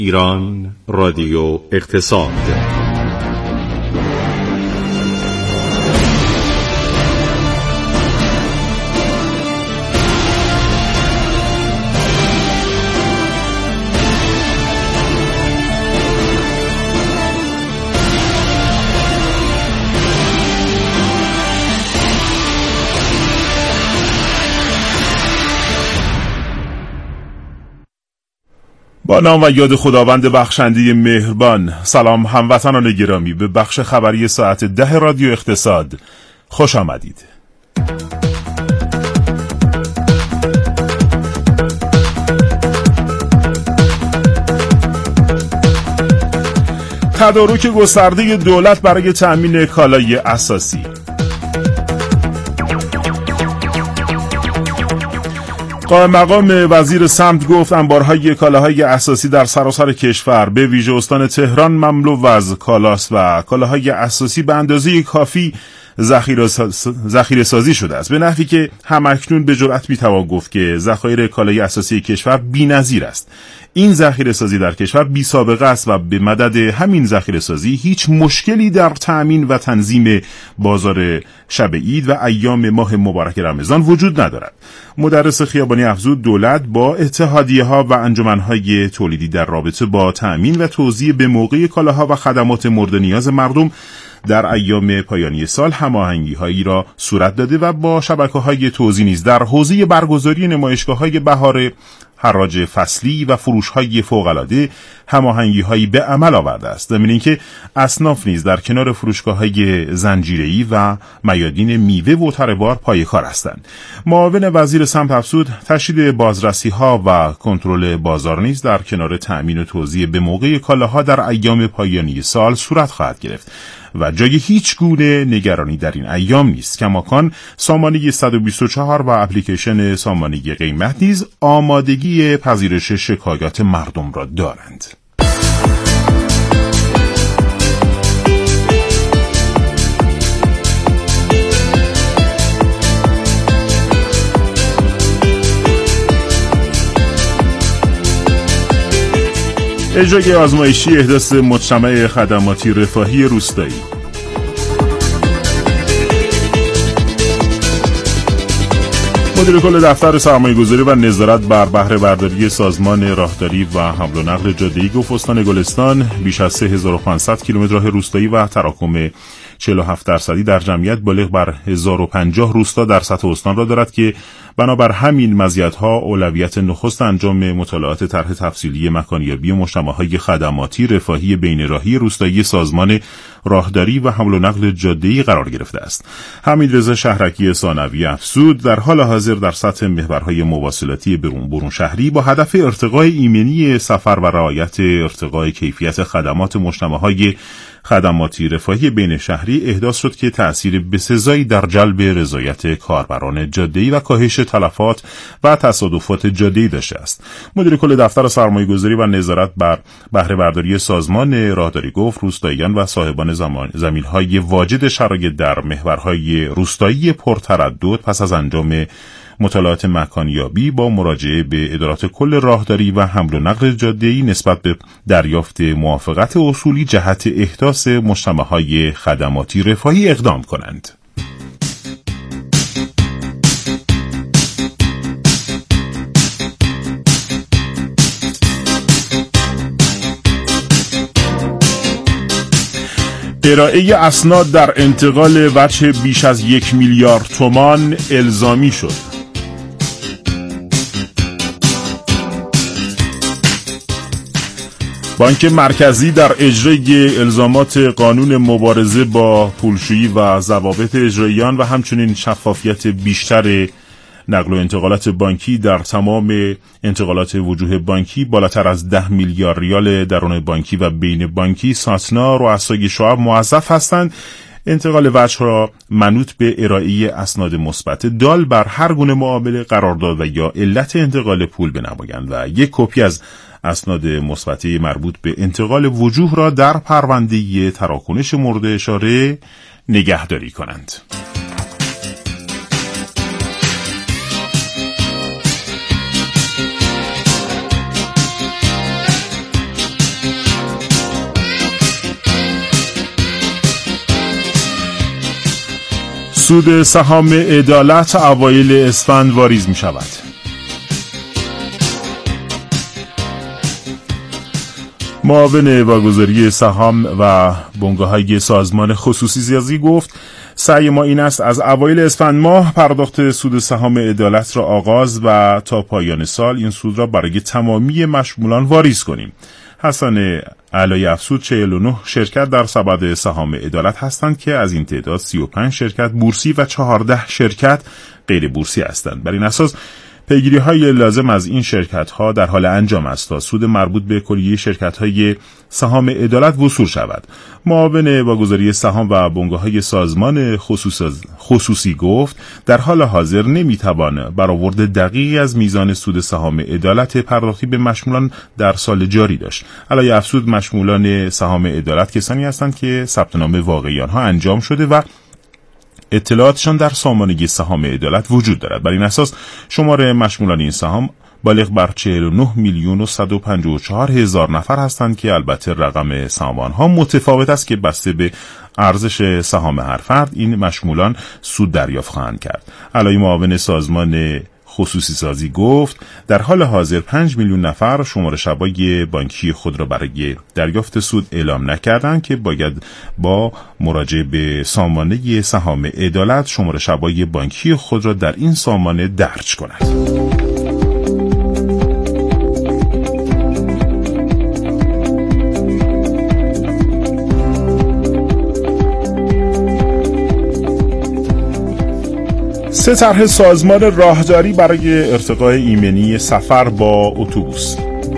ایران رادیو اقتصاد. با نام و یاد خداوند بخشنده مهربان. سلام هموطنان گرامی، به بخش خبری ساعت 10 رادیو اقتصاد خوش آمدید. تدارک گسترده دولت برای تأمین کالای اساسی. قائم مقام وزیر سمت گفت انبارهای کالاهای اساسی در سراسر کشور به ویژه استان تهران مملو از کالاست و کالاهای اساسی به اندازه کافی ذخیره سازی شده است، به نحوی که همکنون به جرئت میتوان گفت که ذخایر کالای اساسی کشور بی‌نظیر است. این ذخیره سازی در کشور بی سابقه است و به مدد همین ذخیره سازی هیچ مشکلی در تأمین و تنظیم بازار شب عید و ایام ماه مبارک رمضان وجود ندارد. مدرس خیابانی افزود دولت با اتحادیه‌ها و انجمن‌های تولیدی در رابطه با تأمین و توزیع به موقع کالاها و خدمات مورد نیاز مردم در ایام پایانی سال هماهنگی‌هایی را صورت داده و با شبکه‌های توزیع نیز در حوزه برگزاری نمایشگاه‌های بهار، حراج فصلی و فروش‌های فوق‌العاده هماهنگی‌هایی به عمل آورده است. ضمن اینکه اصناف نیز در کنار فروشگاه‌های زنجیره‌ای و میادین میوه و تره‌بار پایه‌کار هستند. معاون وزیر سمت افزود تشدید بازرسی‌ها و کنترل بازار نیز در کنار تأمین و توزیع به موقع کالاها در ایام پایانی سال صورت خواهد گرفت و جای هیچ گونه نگرانی در این ایام نیست. کماکان سامانه 124 و اپلیکیشن سامانه قیمت نیز آمادگی پذیرش شکایات مردم را دارند. اجرای آزمایشی احداث مجتمع خدماتی رفاهی روستایی. مدیر کل دفتر سرمایه‌گذاری و نظارت بر بهره برداری سازمان راهداری و حمل و نقل جاده‌ای گفت استان گلستان بیش از 3500 کیلومتر راه روستایی و تراکم 47% در جمعیت بالغ بر 1050 روستا در سطح استان را دارد که بنابر همین مزیت‌ها اولویت نخست انجام مطالعات طرح تفصیلی مکانیابی مجتمع‌های خدماتی رفاهی بین‌راهی روستایی سازمان راهداری و حمل و نقل جاده‌ای قرار گرفته است. حمیدرضا شهرکی ثانوی افزود در حال حاضر در سطح محورهای مواصلاتی برون شهری با هدف ارتقای ایمنی سفر و رعایت ارتقای کیفیت خدمات مجتمع‌های خدماتی رفاهی بین شهری احداث شد که تأثیر بسزایی در جلب رضایت کاربران جاده‌ای و کاهش تلفات و تصادفات جاده‌ای داشته است. مدیر کل دفتر سرمایه‌گذاری و نظارت بر بهره برداری سازمان راهداری گفت روستاییان و صاحبان زمین‌های واجد شرایط در محورهای روستایی پرتردد پس از انجام مطالعات مکانیابی با مراجعه به ادارات کل راهداری و حمل و نقل جاده‌ای نسبت به دریافت موافقت اصولی جهت احداث مجتمع‌های خدماتی رفاهی اقدام کنند. ارائه اسناد در انتقال وجه بیش از 1 میلیارد تومان الزامی شد. بانک مرکزی در اجرای الزامات قانون مبارزه با پولشویی و ضوابط اجرایی و همچنین شفافیت بیشتر نقل و انتقالات بانکی در تمام انتقالات وجوه بانکی بالاتر از 10 میلیارد ریال درون بانکی و بین بانکی ساتنا رؤسای شعب موظف هستند انتقال وجه را منوط به ارائه اسناد مثبت دال بر هر گونه معامله قرارداد و یا علت انتقال پول بنمایند و یک کپی از اسناد مثبت مربوط به انتقال وجوه را در پرونده تراکنش مورد اشاره نگهداری کنند. سود سهام عدالت اوایل اسفند واریز می شود. معاون واگذاری سهام و بنگاه‌های سازمان خصوصی سازی گفت سعی ما این است از اوایل اسفند ماه پرداخت سود سهام عدالت را آغاز و تا پایان سال این سود را برای تمامی مشمولان واریز کنیم. حسن علای افزود 49 شرکت در سبد سهام عدالت هستند که از این تعداد 35 شرکت بورسی و 14 شرکت غیر بورسی هستند. بر این اساس پیگیری‌های لازم از این شرکت‌ها در حال انجام است تا سود مربوط به کلیه شرکت‌های سهام عدالت وصول شود. معاون واگذاری سهام و بنگاه‌های سازمان خصوصی گفت در حال حاضر نمی‌توان برآورد دقیقی از میزان سود سهام عدالت پرداختی به مشمولان در سال جاری داشت. علای افزود مشمولان سهام عدالت کسانی هستند که ثبت نام واقعی آنها انجام شده و اطلاعاتشان در سامانه سهام عدالت وجود دارد. بر این اساس شمار مشمولان این سهام بالغ بر 49,154,000 نفر هستند که البته رقم سهام‌ها متفاوت است که بسته به ارزش سهام هر فرد این مشمولان سود دریافت خواهند کرد. علای معاون سازمان خصوصی سازی گفت در حال حاضر 5 میلیون نفر شماره شبای بانکی خود را برای دریافت سود اعلام نکردند که باید با مراجعه به سامانه سهام عدالت شماره شبای بانکی خود را در این سامانه درج کنند. سه طرح سازمان راهداری برای ارتقاء ایمنی سفر با اتوبوس.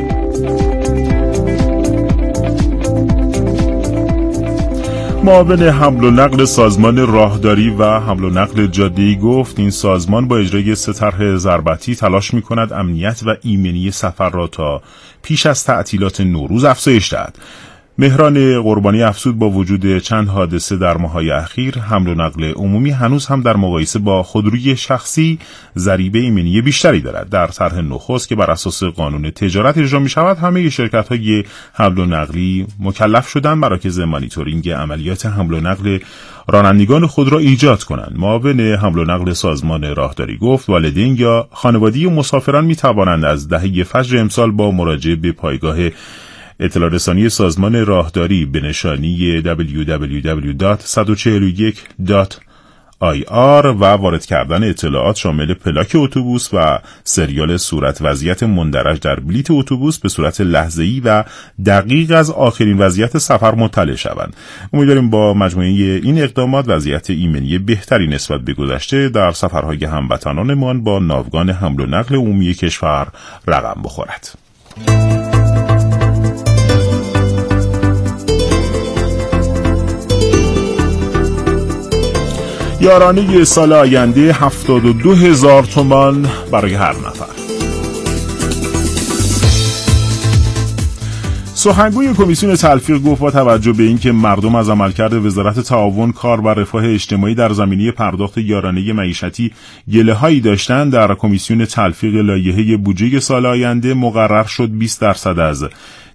معاون حمل و نقل سازمان راهداری و حمل و نقل جاده‌ای گفت این سازمان با اجرای سه طرح ضربتی تلاش می‌کند امنیت و ایمنی سفر را تا پیش از تعطیلات نوروز افزایش دهد. مهران قربانی افزود با وجود چند حادثه در ماه‌های اخیر حمل و نقل عمومی هنوز هم در مقایسه با خودروی شخصی ضریب ایمنی بیشتری دارد. در طرح نخست که بر اساس قانون تجارت اجرا می‌شود همه شرکت‌های حمل و نقلی مکلف شدند مراکز مانیتورینگ عملیات حمل و نقل رانندگان خود را ایجاد کنند. معاون حمل و نقل سازمان راهداری گفت والدین یا خانوادگی مسافران می‌توانند از دهه فجر امسال با مراجعه به پایگاه اطلاع رسانی سازمان راهداری به نشانی www.141.ir و وارد کردن اطلاعات شامل پلاک اتوبوس و سریال صورت وضعیت مندرج در بلیت اتوبوس به صورت لحظه‌ای و دقیق از آخرین وضعیت سفر مطلع شوند. امیدواریم با مجموعه این اقدامات وضعیت ایمنی بهتری نسبت به گذشته در سفرهای هموطنانمان با ناوگان حمل و نقل عمومی کشور رقم بخورد. یارانه سال آینده 72,000 تومان برای هر نفر. سخنگوی کمیسیون تلفیق گفت با توجه به اینکه مردم از عملکرد وزارت تعاون، کار و رفاه اجتماعی در زمینه پرداخت یارانه معیشتی گله‌هایی داشتند، در کمیسیون تلفیق لایحه بودجه سال آینده مقرر شد 20% از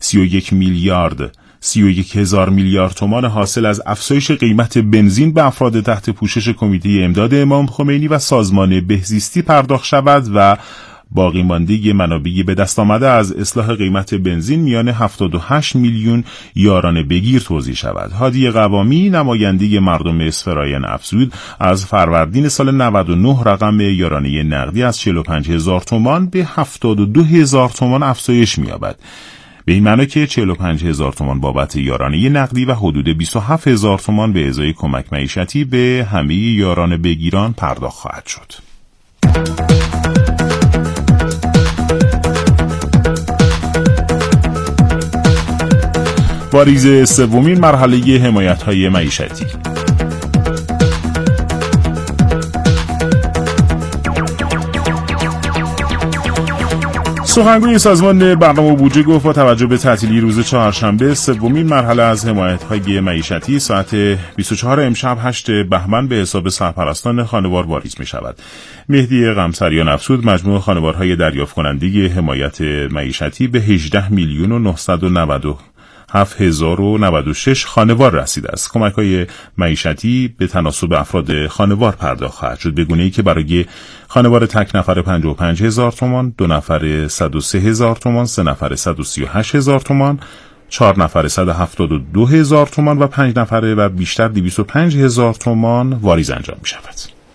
31,000 میلیارد تومان حاصل از افزایش قیمت بنزین به افراد تحت پوشش کمیته امداد امام خمینی و سازمان بهزیستی پرداخت شود و باقی مانده منابع به دست آمده از اصلاح قیمت بنزین میان 78 میلیون یارانه بگیر توزیع شود. هادی قوامی نماینده مردم اسفراین افزود از فروردین سال 99 رقم یارانه نقدی از 45,000 تومان به 72,000 تومان افزایش می‌یابد. به این معنی که 45,000 تومان بابت یارانه نقدی و حدود 27,000 تومان به ازای کمک معیشتی به همه یارانه بگیران پرداخت خواهد شد. واریز سومین مرحله حمایت‌های معیشتی. سخنگوی سازمان برنامه و بودجه گفت با توجه به تعطیلی روز چهارشنبه سومین مرحله از حمایت‌های معیشتی ساعت 24 امشب 8 بهمن به حساب سرپرستان خانوار واریز می‌شود. مهدی قمصریان افزود مجموع خانوارهای دریافت کننده حمایت معیشتی به 18,990,000 7096 خانوار رسیده است. کمک‌های معیشتی به تناسب افراد خانوار پرداخت خواهد شد، به گونه‌ای که برای خانوار تک نفره 55000 تومان، 2 نفره 103000 تومان، 3 نفره 138000 تومان، 4 نفره 172000 تومان و 5 نفره و بیشتر 205000 تومان واریز انجام می شود.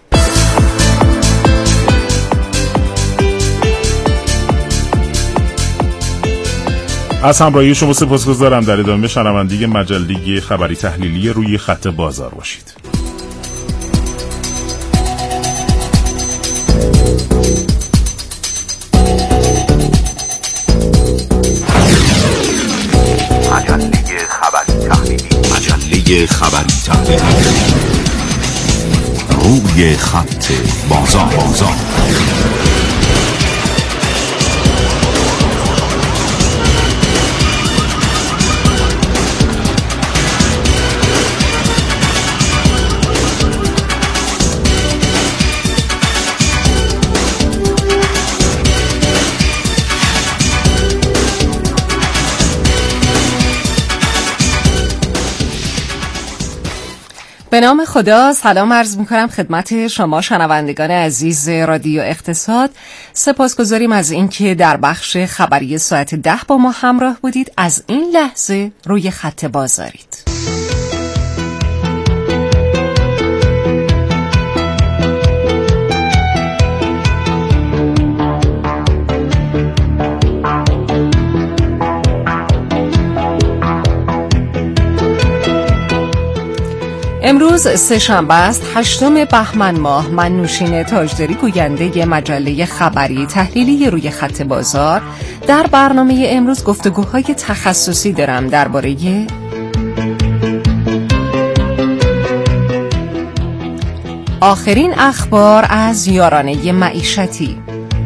از همراهی شما سپاسگزارم. در ادامه شنونده مجله خبری تحلیلی روی خط بازار باشید. مجله خبری تحلیلی روی خط بازار. به نام خدا سلام عرض می‌کنم خدمت شما شنوندگان عزیز رادیو اقتصاد. سپاسگزاریم از اینکه در بخش خبری ساعت 10 با ما همراه بودید. از این لحظه روی خط بازارید. امروز سه‌شنبه است 8 بهمن ماه. من نوشین تاجداری گوینده مجله خبری تحلیلی روی خط بازار در برنامه امروز گفتگوهای تخصصی دارم درباره آخرین اخبار از یارانه معیشتی،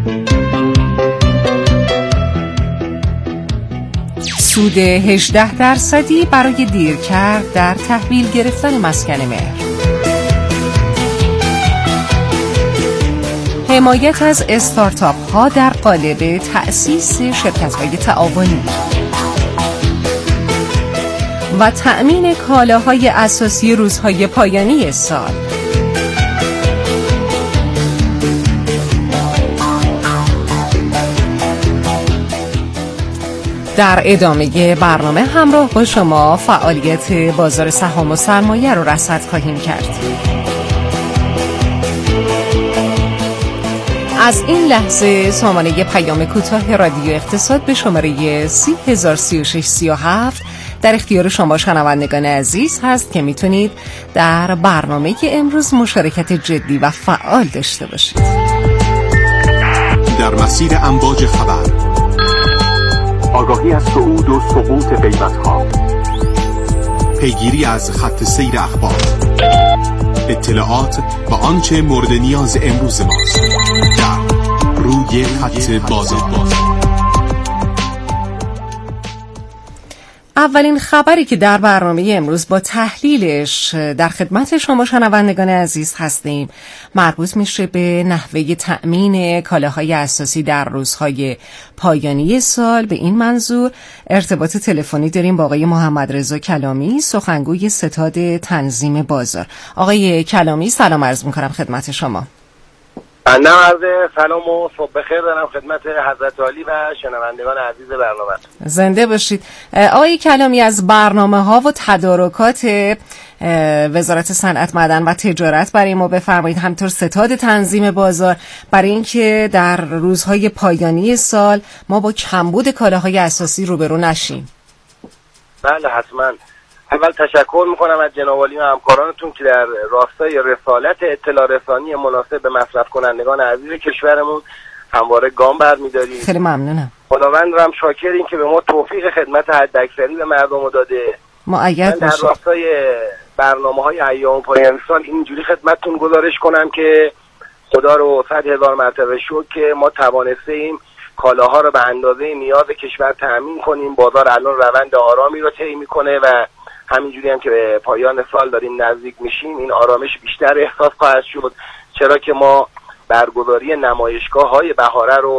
سود 18% برای دیرکرد در تحویل گرفتن مسکن مهر، حمایت از استارتاپ ها در قالب تأسیس شرکت های تعاونی و تأمین کالاهای اساسی روزهای پایانی سال. در ادامه برنامه همراه با شما فعالیت بازار سهام و سرمایه رو رصد خواهیم کرد. از این لحظه سامانه پیام کوتاه رادیو اقتصاد به شماره 303637 در اختیار شما شنوندگان عزیز هست که میتونید در برنامه امروز مشارکت جدی و فعال داشته باشید. در مسیر امواج خبر، آگاهی از صعود و سقوط قیمت‌ها، پیگیری از خط سیر اخبار، اطلاعات و آنچه مورد نیاز امروز ماست در روی خط بازار. اولین خبری که در برنامه امروز با تحلیلش در خدمت شما شنوندگان عزیز هستیم مربوط میشه به نحوه تأمین کالاهای اساسی در روزهای پایانی سال. به این منظور ارتباط تلفنی داریم با آقای محمد رضا کلامی، سخنگوی ستاد تنظیم بازار. آقای کلامی سلام عرض میکنم خدمت شما. بنده عرض سلام و صبح بخیر دارم خدمت حضرت عالی و شنوندگان عزیز برنامه. زنده باشید. آقای کلامی، از برنامه‌ها و تدارکات وزارت صنعت، معدن و تجارت برای ما بفرمایید، همطور ستاد تنظیم بازار، برای اینکه در روزهای پایانی سال ما با کمبود کالاهای اساسی روبرو نشیم. بله حتما. اول تشکر میکنم از جناب عالی و همکارانتون که در راستای رسالت اطلاع رسانی مناسب به مصرف کنندگان عزیز کشورمون همواره گام برمی‌دارید. خیلی ممنونم. خداوند رو هم شاکریم که به ما توفیق خدمت حداکثری به مردم رو داده. مؤید در راستای برنامه‌های ایام پایان سال اینجوری خدمتتون گزارش کنم که خدا رو 100,000 مرتبه شکر که ما توانستیم کالاها رو به اندازه نیاز کشور تأمین کنیم. بازار الان روند آرامی رو طی می‌کنه و همینجوری هم که به پایان سال داریم نزدیک میشیم این آرامش بیشتر احساس خواهد شد، چرا که ما برگزاری نمایشگاه‌های بهاره رو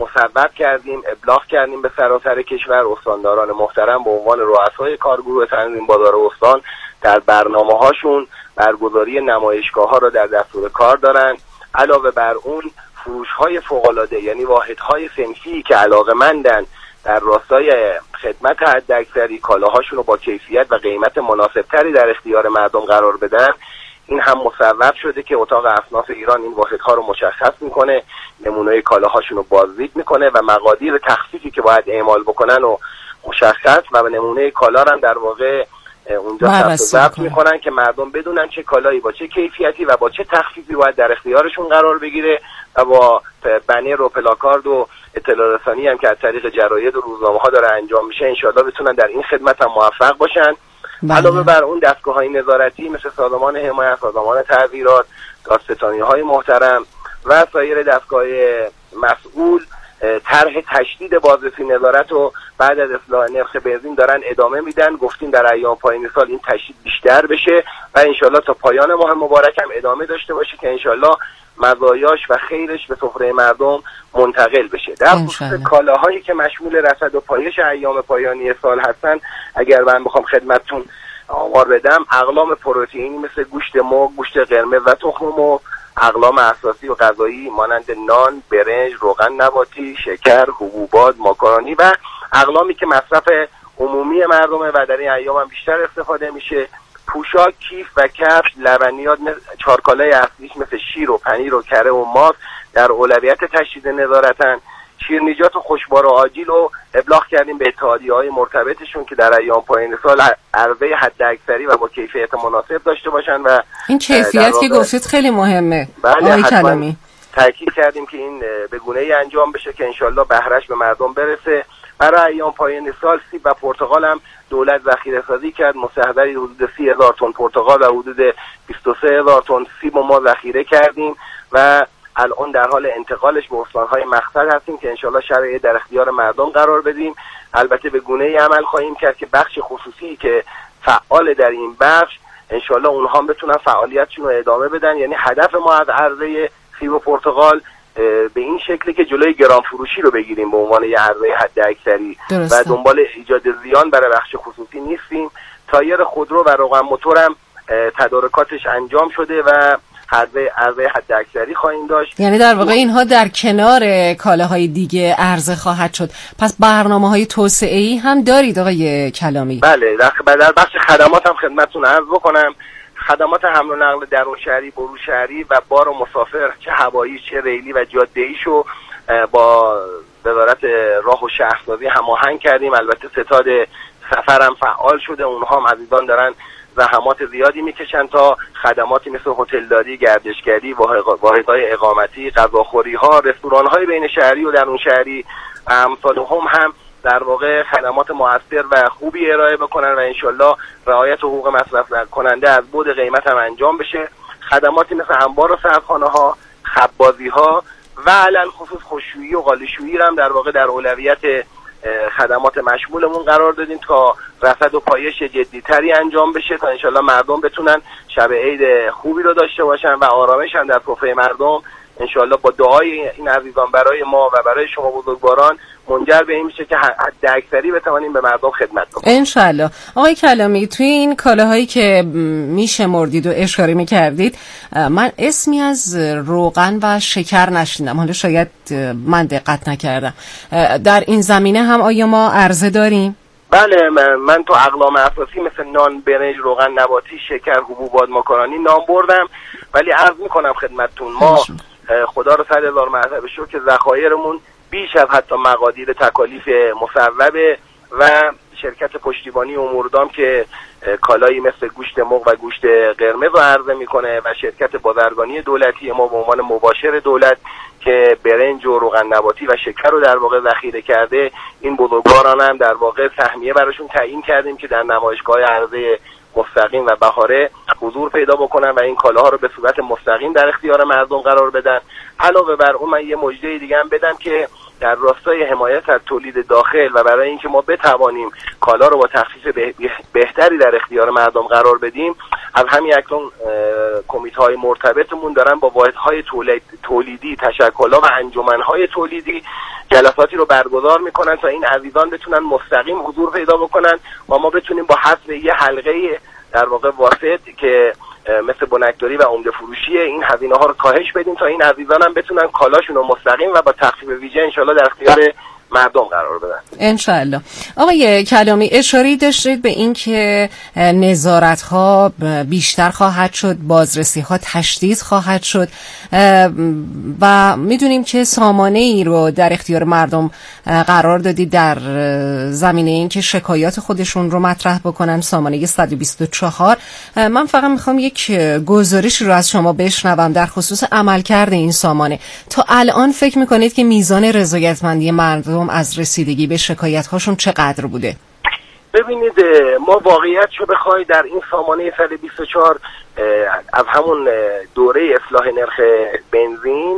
مصوب کردیم، ابلاغ کردیم به سراسر کشور. استانداران محترم به عنوان رؤسای کارگروه تنظیم بازار استان در برنامه هاشون برگزاری نمایشگاه ها را در دستور کار دارن. علاوه بر اون فروش های فوق العاده، یعنی واحد های صنفی که علاقه‌مندن در راستای خدمت حداکثری کالاهاشون رو با کیفیت و قیمت مناسبتری در اختیار مردم قرار بدن، این هم مصوب شده که اتاق اصناف ایران این واحدها رو مشخص میکنه، نمونه کالاهاشون رو بازدید میکنه و مقادیر تخفیفی که باید اعمال بکنن و مشخص و نمونه کالا رو در واقع اونجا ثبت میکنن که مردم بدونن چه کالایی با چه کیفیتی و با چه تخفیفی باید در اختیارشون قرار بگیره و با بنر و پلاکارد و اطلاع رسانی هم که از طریق جراید و روزنامه ها داره انجام میشه انشاءالله بتونن در این خدمت هم موفق باشن. علاوه بر اون دستگاه‌های نظارتی مثل سازمان حمایت، سازمان تعزیرات، دادستانی‌های محترم و سایر دستگاه‌های مسئول طرح تشدید بازرسی نظارت و بعد از اصلاح نرخ بنزین دارن ادامه میدن. گفتیم در ایام پایان سال این تشدید بیشتر بشه و انشالله تا پایان ماه مبارک هم ادامه داشته باشه که انشالله مزایاش و خیرش به سفره مردم منتقل بشه. در خصوص کالاهایی که مشمول رصد و پایش ایام پایانی سال هستن، اگر من بخوام خدمتتون آمار بدم، اقلام پروتئینی مثل گوشت مرغ، گوشت قرمز و تخم مرغ، اقلام اساسی و غذایی مانند نان، برنج، روغن نباتی، شکر، حبوبات، ماکارونی و اقلامی که مصرف عمومی مردمه و در این ایام هم بیشتر استفاده میشه، پوشاک، کیف و کفش، لبنیات، چارکالای اصلیش مثل شیر و پنیر و کره و ماست در اولویت تشدید نظارتن. شیرنیجات و خوشبار و آجیل رو ابلاغ کردیم به اتحادیه‌های مرتبطشون که در ایام پایان سال عرضه حداکثری و با کیفیت مناسب داشته باشن و این کیفیت که گفتید خیلی مهمه. بله، کلامی تاکید کردیم که این به گونه‌ای انجام بشه که انشالله بهره‌اش به مردم برسه. برای ایام پایان سال سیب و پرتقال هم دولت ذخیره سازی کرد، مستحضری حدود 30,000 تن پرتقال و حدود 23,000 تن سیب ما ذخیره کردیم و الان در حال انتقالش به استان‌های مقصد هستیم که انشالله شرایط در اختیار مردم قرار بدیم. البته به گونه‌ای عمل خواهیم کرد که بخش خصوصی که فعال در این بخش انشالله اونها هم بتونن فعالیتشون رو ادامه بدن. یعنی هدف ما از عرضه سیب و پرتقال به این شکلی که جلوی گران فروشی رو بگیریم به عنوان یه عرضه حداکثری و دنبال ایجاد زیان برای بخش خصوصی نیستیم. تایر خودرو و روغن موتور هم تدارکاتش انجام شده و عرضه حداکثری خواهیم داشت. یعنی در واقع اینها در کنار کالاهای دیگه عرضه خواهد شد. پس برنامه‌های توسعه‌ای هم دارید آقای کلامی؟ بله، در بخش خدمات هم خدمتتون عرض بکنم. خدمات حمل و نقل درون شهری، برون شهری و بار و مسافر چه هوایی چه ریلی و جاده‌ایشو با وزارت راه و شهرسازی هماهنگ کردیم. البته ستاد سفر هم فعال شده، اونها هم عزیزان دارن زحمات زیادی میکشن تا خدماتی مثل هتلداری، گردشگری، واحدهای اقامتی، غذاخوری ها، رستوران های بین شهری و درون شهری و امثال هم در واقع خدمات مؤثر و خوبی ارائه بکنن و انشالله رعایت حقوق مصرف کننده از بعد قیمت هم انجام بشه. خدماتی مثل انبار و سردخانه ها، خبازی ها و علل خصوص خشکشویی و قالیشویی هم در واقع در اولویت خدمات مشمولمون قرار دادیم تا رصد و پایش جدی‌تری انجام بشه تا انشالله مردم بتونن شب عید خوبی رو داشته باشن و آرامش هم در سفره مردم انشالله با دعای این عزیزان برای ما و برای شما بزرگواران منجر به این میشه که حداکثری بتوانیم به مردم خدمت کنیم انشالله. آقای کلامی، توی این کالاهایی که میشمردید و اشاره میکردید من اسمی از روغن و شکر نشنیدم، حالا شاید من دقت نکردم. در این زمینه هم آیا ما عرضه داریم؟ بله، من تو اقلام اساسی مثل نان، برنج، روغن نباتی، شکر، حبوبات، ماکارونی نام بردم، ولی عرض میکنم خدمتتون ما خدا رو 100,000 مرتبه شکر که ذخایرمون بیش از حتی مقادیر تکالیف مصوبه و شرکت پشتیبانی اموردام که کالایی مثل گوشت مرغ و گوشت قرمز رو عرضه میکنه و شرکت بازرگانی دولتی ما به عنوان مباشر دولت که برنج و روغن نباتی و شکر رو در واقع ذخیره کرده، این بزرگواران هم در واقع سهمیه براشون تعیین کردیم که در نمایشگاه عرضه مستقیم و بهاره حضور پیدا بکنن و این کالاها رو به صورت مستقیم در اختیار مردم قرار بدن. علاوه بر اون من یه مژده دیگه هم بدم که در راستای حمایت از تولید داخل و برای اینکه ما بتوانیم کالا رو با تخفیف بهتری در اختیار مردم قرار بدیم، از همین اکنون کمیته‌های مرتبطمون دارن با واحدهای تولیدی، تشکل‌ها و انجمن‌های تولیدی جلساتی رو برگزار میکنن تا این عزیزان بتونن مستقیم حضور پیدا بکنن و ما بتونیم با حذف یه حلقه در واقع واسط که مثل بنکداری و عمده فروشی این هزینه ها رو کاهش بدیم تا این عزیزان هم بتونن کالاشون رو مستقیم و با تخفیف ویژه انشالله در اختیار مردم قرار بدن انشالله. آقای کلامی، اشاره داشتید به این که نظارت ها بیشتر خواهد شد، بازرسی ها تشدید خواهد شد و میدونیم که سامانه ای رو در اختیار مردم قرار دادید در زمینه این که شکایات خودشون رو مطرح بکنن، سامانه 124. من فقط میخوام یک گزارش رو از شما بشنوم در خصوص عملکرد این سامانه. تا الان فکر میکنید که میزان رضایتمندی مردم از رسیدگی به شکایت هاشون چقدر بوده؟ ببینید، ما واقعیتشو بخوای در این سامانه 124 از همون دوره اصلاح نرخ بنزین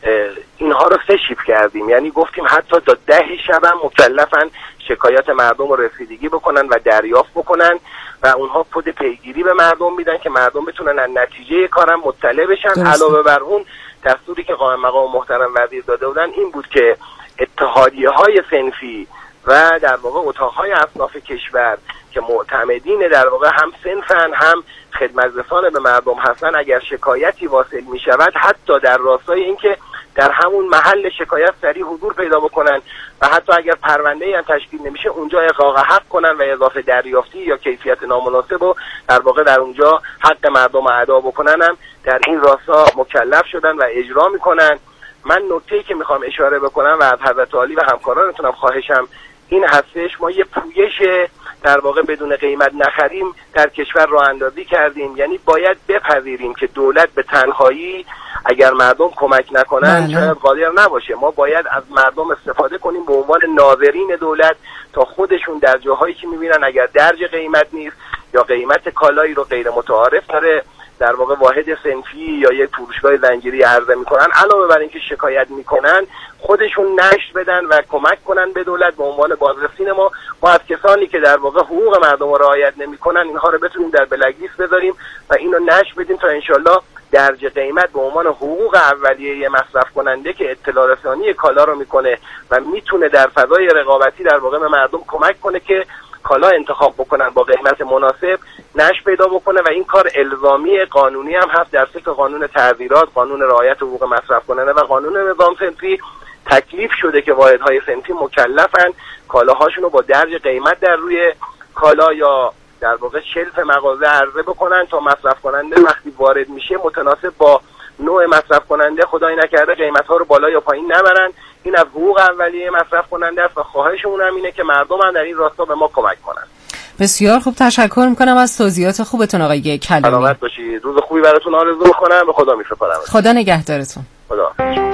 اینها رو 3 شیب کردیم، یعنی گفتیم حتی تا 10 شب هم مکلفن شکایات مردم رو رسیدگی بکنن و دریافت بکنن و اونها کد پیگیری به مردم میدن که مردم بتونن از نتیجه کارم مطلع بشن. علاوه بر اون دستوری که قائم مقام محترم وزیر داده بودن این بود که اتحادیه های صنفی و در واقع اتاقهای اصناف کشور که معتمدین در واقع هم صنفن هم خدمترسان به مردم هستن، اگر شکایتی واصل می شود حتی در راستای اینکه در همون محل شکایت سریع حضور پیدا بکنن و حتی اگر پرونده‌ای هم تشکیل نمیشه اونجا احقاق حق کنن و اضافه دریافتی یا کیفیت نامناسب و در واقع در اونجا حق مردم رو ادا بکنن هم در این راستا مکلف شدن و اجرا میکنن. من نکته‌ای که میخوام اشاره بکنم و از حضرت عالی و همکارانتونم خواهشم این هستش، ما یه پویش در واقع بدون قیمت نخریم در کشور راه اندازی کردیم، یعنی باید بپذیریم که دولت به تنهایی اگر مردم کمک نکنن شاید قادر نباشه. ما باید از مردم استفاده کنیم به عنوان ناظرین دولت تا خودشون در جاهایی که میبینن اگر درج قیمت نیست یا قیمت کالایی رو غیر متعارف داره در واقع واحد صنفی یا یک فروشگاه زنجیری عرضه میکنن، علاوه بر اینکه شکایت میکنن خودشون نشر بدن و کمک کنن به دولت به عنوان بازرسین ما از کسانی که در واقع حقوق مردم رو رعایت نمیکنن اینها رو بتونیم در بلک لیست بذاریم و اینو نشر بدیم تا انشالله درج قیمت به عنوان حقوق اولیه مصرف کننده که اطلاع رسانی کالا رو میکنه و میتونه در فضای رقابتی در واقع به مردم کمک کنه که کالا انتخاب بکنن با قیمت مناسب نشر پیدا بکنه و این کار الزامی قانونی هم هست در سطح قانون تعزیرات، قانون رعایت حقوق مصرف کننده و قانون نظام صنفی تکلیف شده که واحدهای صنفی مکلفن کالاهاشون رو با درج قیمت در روی کالا یا در واقع شلف مغازه عرضه بکنن تا مصرف کننده وقتی وارد میشه متناسب با نوع مصرف کننده خدای نکرده قیمت‌ها رو بالا یا پایین نبرن. این از حقوق اولیه مصرف کننده است و خواهشمون هم اینه که مردم هم در این راستا به ما کمک کنن. بسیار خوب، تشکر میکنم از توضیحات خوبتون آقای کلامی. سلامت باشید، روز خوبی براتون آرزو میکنم، به خدا میسپارم. خدا نگهدارتون. خدا.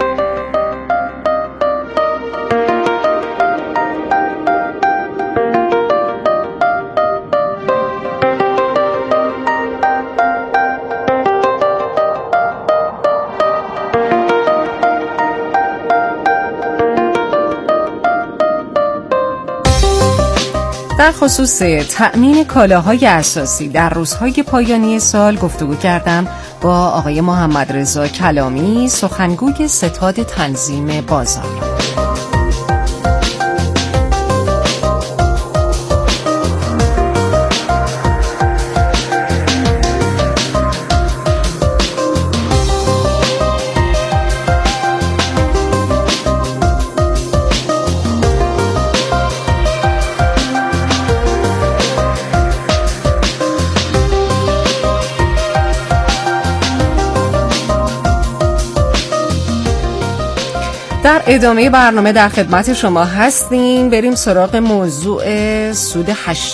در خصوص تأمین کالاهای اساسی در روزهای پایانی سال گفتگو کردم با آقای محمد رضا کلامی، سخنگوی ستاد تنظیم بازار. در ادامه برنامه در خدمت شما هستیم. بریم سراغ موضوع سود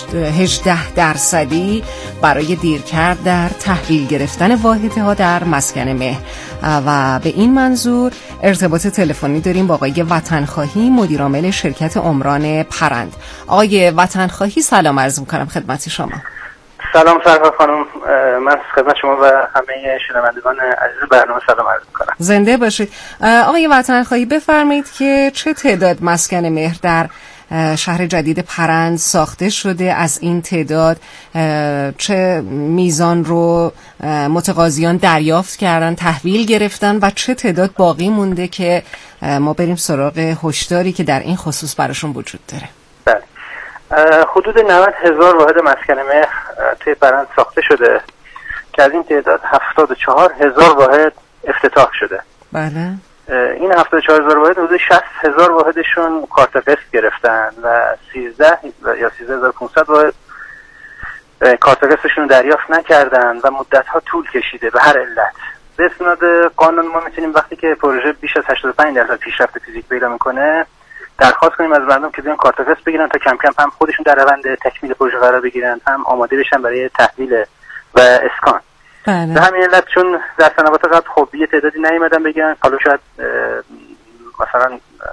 18% برای دیرکرد در تحویل گرفتن واحدها در مسکن مهر و به این منظور ارتباط تلفنی داریم با آقای وطنخواهی، مدیرعامل شرکت عمران پرند. آقای وطنخواهی سلام عرض می‌کنم خدمت شما. سلام سرکار خانم، من خدمت شما و همه شنوندگان عزیز برنامه سلام عرض می‌کنم. زنده باشید. آقای وطنخواهی بفرمایید که چه تعداد مسکن مهر در شهر جدید پرند ساخته شده. از این تعداد چه میزان رو متقاضیان دریافت کردن، تحویل گرفتن و چه تعداد باقی مونده که ما بریم سراغ هشداری که در این خصوص براشون وجود داره؟ بله، حدود 90,000 واحد مسکن مهر توی پرند ساخته شده که از این تعداد 74,000 واحد افتتاح شده. بله. این 74,000 واحد حدود 60,000 واحدشون کارت قسط گرفتن و 13 یا 13,500 واحد کارت قسطشون رو دریافت نکردن و مدت‌ها طول کشیده به هر علت. به اسناد قانون ما میتونیم وقتی که پروژه بیش از 85% پیشرفت فیزیک پیدا میکنه درخواست کنیم از مردم که بیان کارت قسط بگیرن تا کم کم هم خودشون در روند تکمیل پروژه قرار بگیرن، هم آماده بشن برای تحویل و اسکان. بله. به همین علت چون در سنوات قبل خب یه تعدادی نیومدن بگیرن، حالا شاید مثلا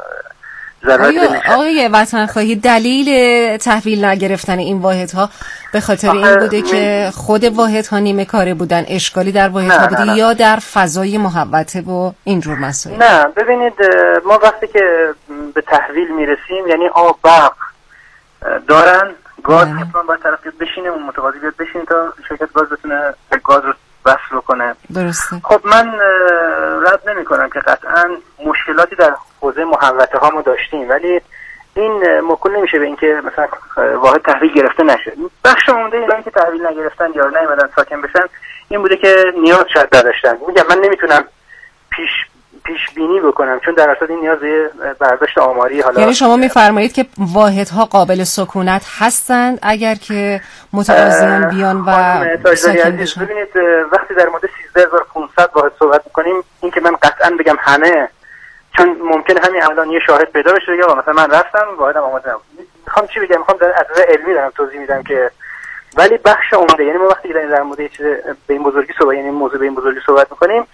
آقای وطنخواهی دلیل تحویل نگرفتن این واحدها به خاطر این بوده که خود واحدها نیمه کاره بودن، اشکالی در واحدها بوده یا در فضای محوطه و اینجور مسائل؟ نه، ببینید ما وقتی که به تحویل میرسیم یعنی آب برق دارن، گاز حتما باید طرف بشینه، اون متقاضی بیاد بشینه تا شرکت گاز بتونه گاز رو وصل کنه. درسته. خب من رد نمی کنم که قطعا مشکلاتی در حوزه محوطه ها ما داشتیم، ولی این موکول نمیشه به اینکه مثلا واحد تحویل گرفته نشه. بخش عمده اینا که تحویل نگرفتن یا نیومدن ساکن بشن این بوده که نیاز شاید داشتن. میگم من نمیتونم پیش بینی بکنم چون در اصل این نیاز برداشت آماری. حالا یعنی شما میفرمایید که واحدها قابل سکونت هستند اگر که متقاضیان بیان و ساکن بشن؟ ببینید وقتی در مورد 13,500 واحد صحبت میکنیم این که من قطعا بگم همه، چون ممکنه همین الان یه شاهد پیدا بشه بگه مثلا من رفتم واحدم آماده نبود. میخوام چی بگم، میخوام از نظر علمی دارم توضیح میدم که ولی بخش عمده، یعنی ما وقتی در مورد یه چیز به این بزرگی صحبت، یعنی موضوع به این بزرگی صحبت میکنیم،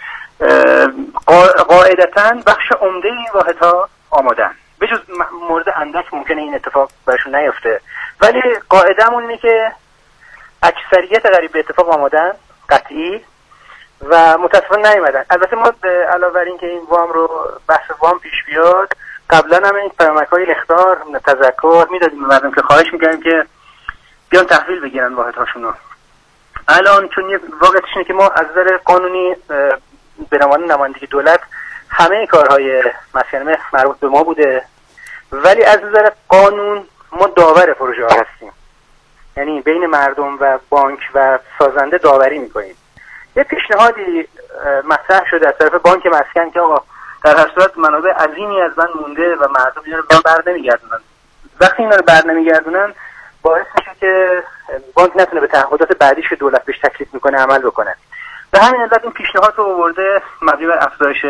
قاعدتاً بخش عمده این واحدها آمادن، به جز مورد اندک ممکنه این اتفاق برشون نیفته، ولی قاعده‌مون اینه که اکثریت قریب به اتفاق آمادن قطعی و متاسفانه نیومدن. البته ما علاوه بر این که این وام رو بحث وام پیش بیاد، قبلا هم این پیامک‌های اخطار تذکر میدادیم به مردم که خواهش می‌کردیم که بیان تحویل بگیرن واحدهاشون رو. الان چون یه واقعیتش اینه که ما از نظر قانونی به عنوان نمایندگی دولت همه کارهای مسکن مهر مربوط به ما بوده، ولی از نظر قانون ما داور پروژه ها هستیم، یعنی بین مردم و بانک و سازنده داوری میکنیم. یه پیشنهادی مطرح شده از طرف بانک مسکن که آقا در هر صورت منابع عظیمی از من مونده و مردم اینا رو بر نمیگردونن. وقتی اینا رو بر نمیگردونن باعث میشه که بانک نتونه به تعهدات بعدیش که دولت بهش تکلیف میکنه عمل بکنه. به همین علت این پیشنهاد رو آورده مبنی بر افزایش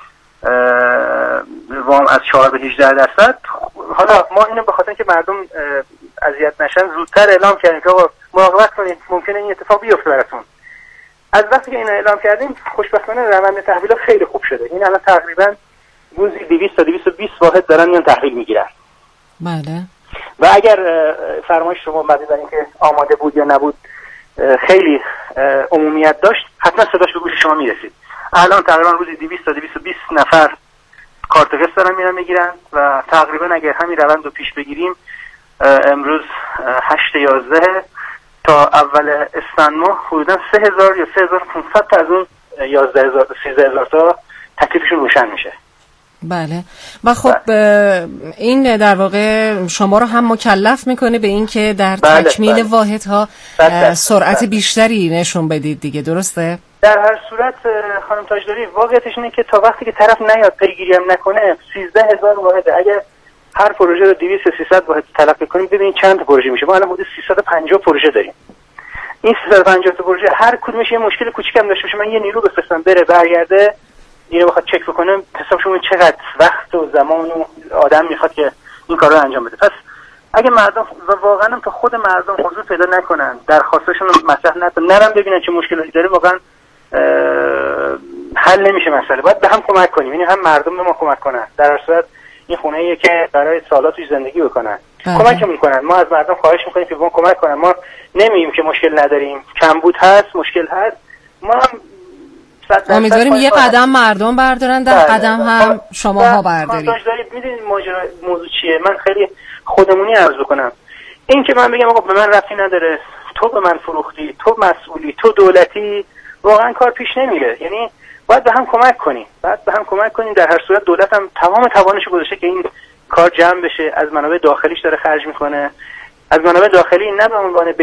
وام از 4 به 18%. حالا ما اینو به خاطر که مردم اذیت نشن زودتر اعلام کردیم که آقا مراقبت کنید ممکنه این اتفاق بیفته براتون. از وقتی که اینو اعلام کردیم خوشبختانه روند تحویل خیلی خوب شده. این الان تقریبا روزی 200 تا 220 واحد دارن میان تحویل میگیرن. بله. و اگر فرمایش شما مبنی بر اینکه آماده بود یا نبود خیلی عمومیت داشت، حتما صداش به گوش شما میرسید. الان تقریبا روزی 200 تا 220 نفر کارت قسط دارن میرن میگیرن و تقریبا اگر همین روند رو پیش بگیریم امروز 8/11 تا اول اسفند ماه حدودا 3000 یا 3500 تا از اون 11000 13000 تا تکلیفشون روشن میشه. بله. و خب این در واقع شما رو هم مکلف میکنه به این که در تکمیل واحدها سرعت بیشتری نشون بدید دیگه، درسته؟ در هر صورت خانم تاجداری واقعیتش اینه که تا وقتی که طرف نیاد پیگیری هم نکنه 13000 واحد، اگر هر پروژه رو 200 تا 300 واحد تلقی کنیم ببینید چند تا پروژه میشه. ما الان حدود 350 پروژه داریم. این 350 تا پروژه هر کدومش یه مشکل کوچیکم داشته باشه، من یه نیرو بفرستم بره برگرده اینو بخواد چک بکنه، حساب شما چقدر وقت و زمان و آدم میخواد که این کارو انجام بده. پس اگه مردم و واقعا هم تا خود مردم حضور پیدا نکنن، درخواستشون رو مطرح نکنن، نرم ببینن چه مشکلاتی داره، واقعا حل نمیشه مسئله. باید به هم کمک کنیم، یعنی هم مردم به ما کمک کنن. در هر صورت این خونه‌ایه که برای سالات توش زندگی بکنن، کمک میکنن. ما از مردم خواهش میکنیم که به ما کمک کنن. ما نمیگیم که مشکل نداریم، کمبود هست، مشکل هست. ما هم امیدواریم یه قدم مردم بردارن، در قدم هم شماها بردارید. میدونید موضوع چیه؟ من خیلی خودمونی عرض بکنم. این که من بگم آقا به من ربطی نداره، تو به من فروختی، تو مسئولی، تو دولتی، واقعا کار پیش نمیره. یعنی باید به هم کمک کنیم، در هر صورت دولت هم تمام توانش گذاشته که این کار جمع بشه، از منابع داخلیش داره خرج میکنه، از منابع داخلی نه به عنوان